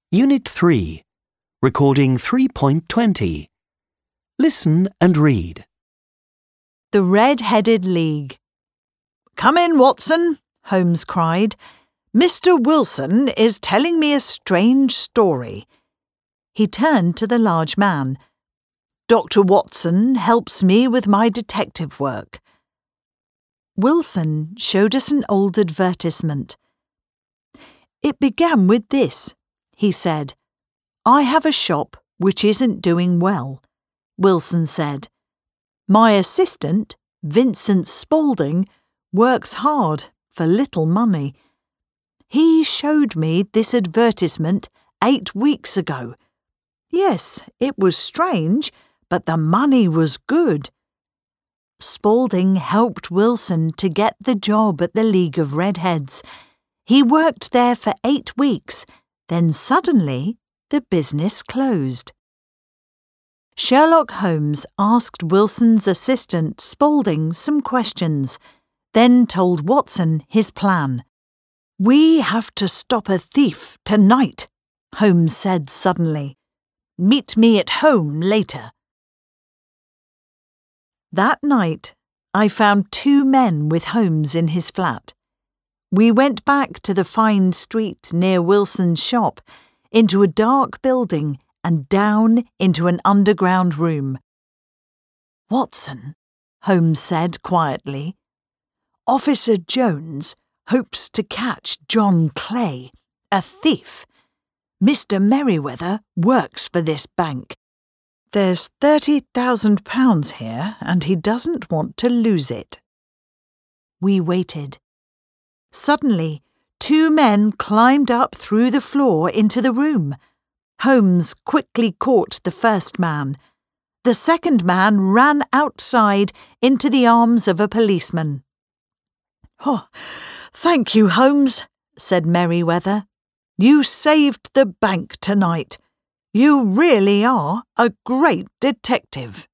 Unit 3, Recording 3.20. Listen and read. The Red-Headed League. "Come in, Watson," Holmes cried. "Mr. Wilson is telling me a strange story." He turned to the large man. "Dr. Watson helps me with my detective work." Wilson showed us an old advertisement. "It began with this," he said. "I have a shop which isn't doing well," Wilson said. "My assistant, Vincent Spaulding, works hard for little money. He showed me this advertisement 8 weeks ago. Yes, it was strange, but the money was good." Spaulding helped Wilson to get the job at the League of Redheads. He worked there for 8 weeks, then suddenly the business closed. Sherlock Holmes asked Wilson's assistant Spaulding some questions, then told Watson his plan. "We have to stop a thief tonight," Holmes said suddenly. "Meet me at home later." That night, I found 2 men with Holmes in his flat. We went back to the fine street near Wilson's shop, into a dark building and down into an underground room. "Watson," Holmes said quietly, "Officer Jones hopes to catch John Clay, a thief. Mr. Merriweather works for this bank. There's £30,000 here and he doesn't want to lose it." We waited. Suddenly, 2 men climbed up through the floor into the room. Holmes quickly caught the first man. The second man ran outside into the arms of a policeman. "Oh, thank you, Holmes," said Merriweather. "You saved the bank tonight. You really are a great detective."